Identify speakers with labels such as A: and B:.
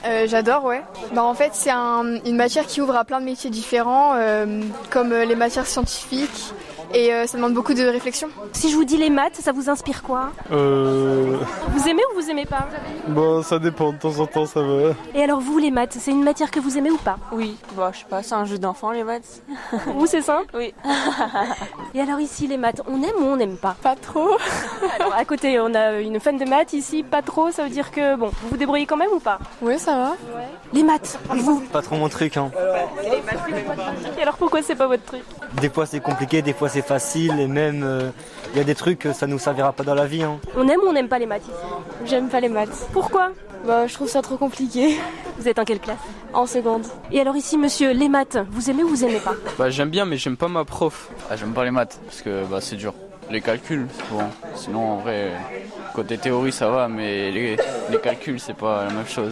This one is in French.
A: J'adore, ouais. En fait, c'est une matière qui ouvre à plein de métiers différents, comme les matières scientifiques, et ça demande beaucoup de réflexion.
B: Si je vous dis les maths, ça vous inspire quoi ? Vous aimez ou vous aimez pas ?
C: Ça dépend, de temps en temps ça va.
B: Et alors vous, les maths, c'est une matière que vous aimez ou pas ?
D: Oui, je sais pas, c'est un jeu d'enfant les maths.
B: Vous, c'est simple ?
D: Oui.
B: Et alors ici, les maths, on aime ou on n'aime pas ?
A: Pas trop.
B: Alors à côté, on a une fan de maths ici, pas trop, ça veut dire que vous vous débrouillez quand même ou pas ?
A: Oui, ça va.
B: Ouais. Les maths, vous ?
E: Pas trop mon truc, hein.
B: Et alors pourquoi c'est pas votre truc ?
E: Des fois c'est compliqué, des fois c'est facile et même il y a des trucs ça nous servira pas dans la vie, hein.
B: On aime ou on n'aime pas les maths ici ?
A: J'aime pas les maths.
B: Pourquoi ?
A: Je trouve ça trop compliqué.
B: Vous êtes en quelle classe ?
A: En seconde.
B: Et alors ici, monsieur, les maths, vous aimez ou vous aimez pas ?
F: J'aime bien, mais j'aime pas ma prof.
G: J'aime pas les maths, parce que c'est dur. Les calculs, bon. Sinon, en vrai, côté théorie, ça va, mais les calculs, c'est pas la même chose.